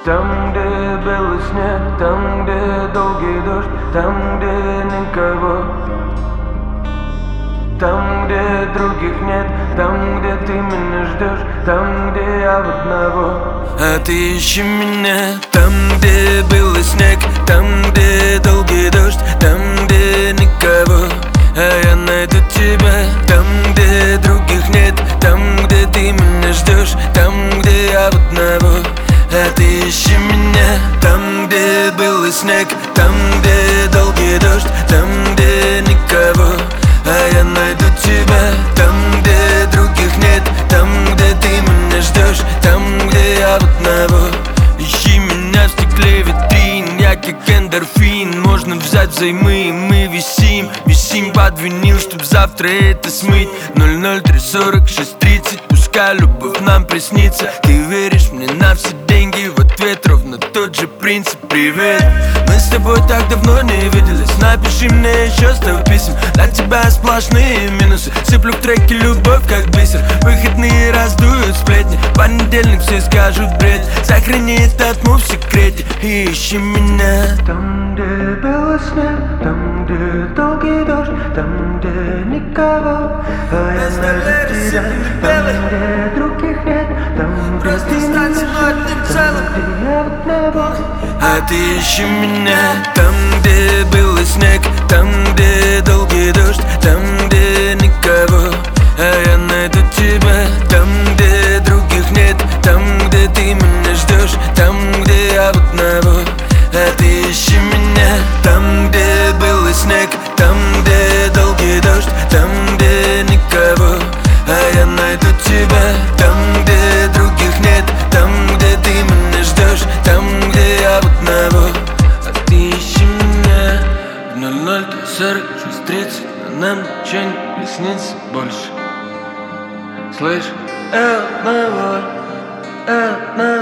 Там, где белый снег, там, где долгий дождь, там, где никого. Там, где других нет, там, где ты меня ждешь, там, где я в одного. А ты ищи меня. Там, где белый снег, там, где долгий дождь, там, где никого. А я найду тебя. Там, где других нет, там, где ты меня ждешь, там, где я в одного. А ты ищи меня. Там, где белый снег, там, где долгий дождь, там, где никого. А я найду тебя. Там, где других нет, там, где ты меня ждешь, там, где я в одного. Ищи меня в стекле витрин, я как эндорфин. Можно взять взаймы, мы висим под винил, чтоб завтра это смыть. 0034630, пускай любовь нам приснится. Ты веришь мне на все деньги, в ответ ровно тот же принцип. Привет, мы с тобой так давно не виделись. Напиши мне еще 100 писем, для тебя сплошные минусы. Сыплю в треки любовь как бисер, выходные раздуют сплетни. Понедельник все скажут бред, сохрани этот мув в секрете и ищи меня. Там, где белый снег, там, где долгий дождь, там, где никого. А я найду тебя. Там, где других нет, там, где ты меня ждешь, там, где я в одного. А ты ищи меня. Там, где белый снег, там, где долгий дождь, там, где никого. А я найду тебя. Там, где других нет, там, где ты меня ждешь, там, где я в одного. А ты ищи меня. Там, где белый снег, там, где долгий дождь, там, где никого. А я найду тебя. Там, где других нет, там, где ты меня ждешь, там, где я в одного. А ты ищи меня. В 00:46:30, а нам ничего не приснится больше. Слышь, одного.